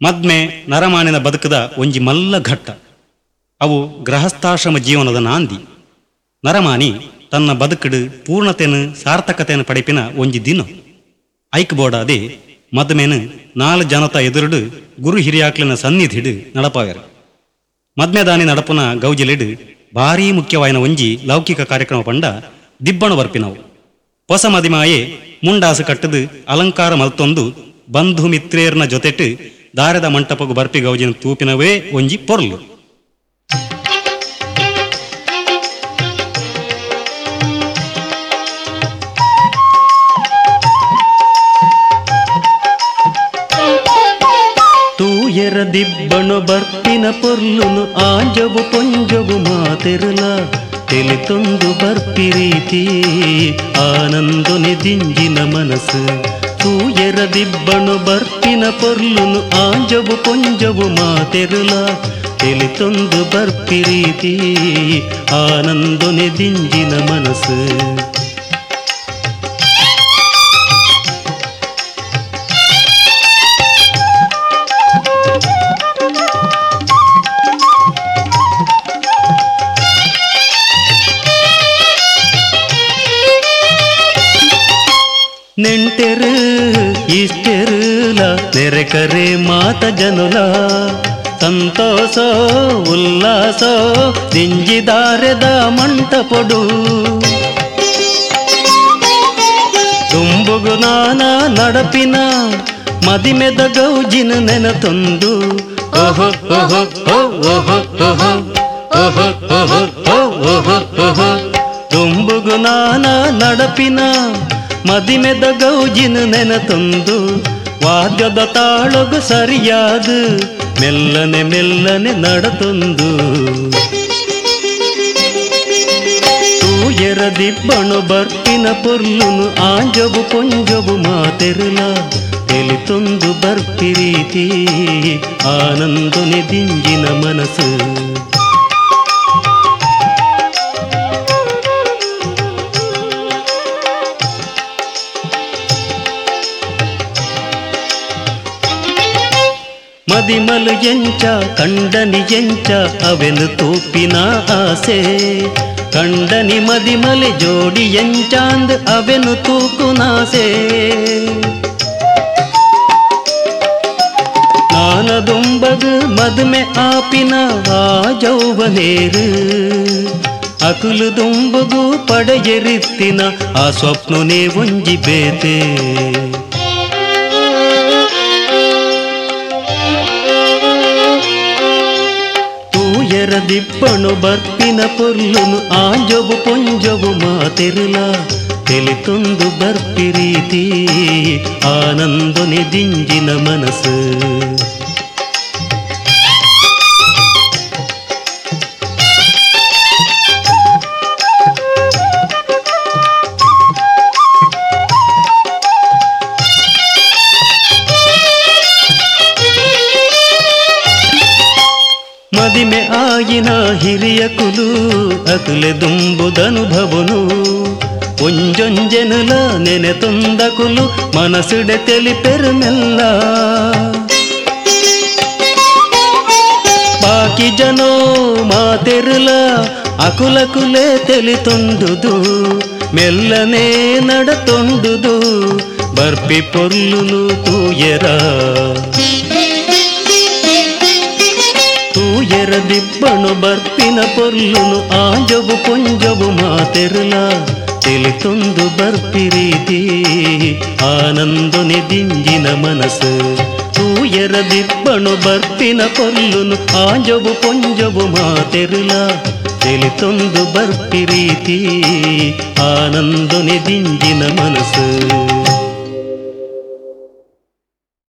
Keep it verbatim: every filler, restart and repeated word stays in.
ಮದ್ಮೆ ನರಮಾನಿನ ಬದುಕದ ಒಂಜಿ ಮಲ್ಲ ಘಟ್ಟ. ಅವು ಗೃಹಸ್ಥಾಶ್ರಮ ಜೀವನದ ನಾಂದಿ. ನರಮಾನಿ ತನ್ನ ಬದುಕಡು ಪೂರ್ಣತೆಯನ್ನು ಸಾರ್ಥಕತೆಯನ್ನು ಪಡೆಪಿನ ಒಂಜಿ ದಿನ ಐಕ್ ಬೋಡಾದೆ ಮದ್ಮೆನು ನಾಲ್ ಜನತ ಎದುರುಡು ಗುರು ಹಿರಿಯಾಕ್ಲಿನ ಸನ್ನಿಧಿಡು ನಡಪಾವೆರು. ಮದ್ಮೆದಾನಿ ನಡಪುನ ಗೌಜಿಲಿಡು ಭಾರೀ ಮುಖ್ಯವಾಯಿನ ಒಂಜಿ ಲೌಕಿಕ ಕಾರ್ಯಕ್ರಮ ಪಂಡ ದಿಬ್ಬಣ ಬರ್ಪಿನವು. ಹೊಸ ಮದಿಮಾಯೆ ಮುಂಡಾಸು ಕಟ್ಟದು ಅಲಂಕಾರ ಮಲ್ತೊಂದು ಬಂಧು ಮಿತ್ರೇರ್ನ ಜೊತೆಟ್ಟು ದಾರದ ಮಂಟಪಗು ಬರ್ಪಿ ಗೌಜಿನ ತೂಪಿನವೇ ಒಂಜಿ ಪೊರ್ಲು. ತೂಯರ ದಿಬ್ಬಣು ಬರ್ಪಿನ ಪೊರ್ಲುನು ಆಂಜವು ಪೊಂಜವು ಮಾತೆರಲ ತಿಳಿತೊಂದು ಬರ್ಪಿ ರೀತಿ ಆನಂದೊನೆ ದಿಂಜಿನ ಮನಸ್ಸು. ತೂಯರ ದಿಬ್ಬಣು ಬರ್ಪಿನ ಪೊರ್ಲುನು ಆಂಜವು ಪೊಂಜವು ಮಾತೆರಲ ತಿಳಿತೊಂದು ಬರ್ಪಿ ರೀತಿ ಆನಂದೊನೆ ದಿಂಜಿನ ಮನಸ್ಸು. ನೆಂಟೆರು ಇಷ್ಟೆರುಲ ನೆರೆಕರೆ ಮಾತ ಜನುಲ ಸಂತೋಷ ಉಲ್ಲಾಸ ದಿಂಜಿದಾರೆದ ಮಂಟಪೊಡು. ತುಂಬುಗು ನಾನ ನಡಪಿನ ಮದಿಮೆದ ಗೌಜಿನ ನೆನತೊಂದು ಓಹೋ ಓಹೋ ಓಹೋ ಓಹೋ ಓಹೋ ಓಹೋ ಓಹೋ ಓಹೋ. ತುಂಬುಗು ನಾನ ನಡಪಿನ ಮದಿಮೆದ ಗೌಜಿನ ನೆನತೊಂದು ವಾದ್ಯದ ತಾಳಗು ಸರಿಯಾದ ಮೆಲ್ಲನೆ ಮೆಲ್ಲನೆ ನಡತೊಂದು. ತೂಯರ ದಿಬ್ಬಣು ಬರ್ಪಿನ ಪೊರ್ಲುನು ಆಂಜವು ಪೊಂಜವು ಮಾತೆರಲ ತಿಳಿತೊಂದು ಬರ್ಪಿ ರೀತಿ ಆನಂದೊನೆ ದಿಂಜಿನ ಮನಸ್ಸು. ಮದಿಮಲು ಎಂಚ ಕಂಡನಿ ಎಂಚ ಅವೆನು ತೂಪಿನ ಆಸೆ. ಕಂಡನಿ ಮದಿಮಲೆ ಜೋಡಿ ಎಂಚಾಂದ್ ಅವೆನು ತೂಕುನಾಸೆ. ನಾನದುಂಬಗು ಮದ್ಮೆ ಆಪಿನ ಆ ಜೌವನೇರು ಅಕುಲು ದುಂಬಗು ಪಡೆಯರಿತ್ತಿನ ಆ ಸ್ವಪ್ನನೇ ಒಂಜಿ ಬೇತೆ. ತೂಯರ ದಿಬ್ಬಣು ಬರ್ಪಿನ ಪೊರ್ಲುನು ಆಂಜವು ಪೊಂಜವು ಮಾತೆರಲ ತಿಳಿತೊಂದು ಬರ್ಪಿ ರೀತಿ ಆನಂದೊನೆ ದಿಂಜಿನ ಮನಸ್ಸು. ಮದಿಮೆ ಆಗಿನ ಹಿರಿಯ ಕುಲು ಅಕುಲೆ ದುಂಬುದನುಭವನು ಒಂಜೊಂಜೆನುಲ ನೆನೆ ತೊಂದ ಕುಲು ಮನಸುಡೆ ತೆಲಿಪೆರು ಮೆಲ್ಲ. ಬಾಕಿ ಜನೋ ಮಾತೆರುಲ ಅಕುಲ ಕುಲೆ ತೆಲಿತೊಂದುದು ಮೆಲ್ಲನೆ ನಡತೊಂದುದು ಬರ್ಪಿ ಪೊರ್ಲುನು ತೂಯರ. ತೂಯರ ದಿಬ್ಬಣು ಬರ್ಪಿನ ಪೊರ್ಲುನು ಆಂಜವು ಪೊಂಜವು ಮಾತೆರಲ ತಿಳಿತೊಂದು ಬರ್ಪಿ ರೀತಿ ಆನಂದೊನೆ ದಿಂಜಿನ ಮನಸ್ಸು. ತೂಯರ ದಿಬ್ಬಣು ಬರ್ಪಿನ ಪೊರ್ಲುನು ಆಂಜವು ಪೊಂಜವು ಮಾತೆರಲ ತಿಳಿತೊಂದು ಬರ್ಪಿ ರೀತಿ ಆನಂದೊನೆ ದಿಂಜಿನ ಮನಸ್ಸು.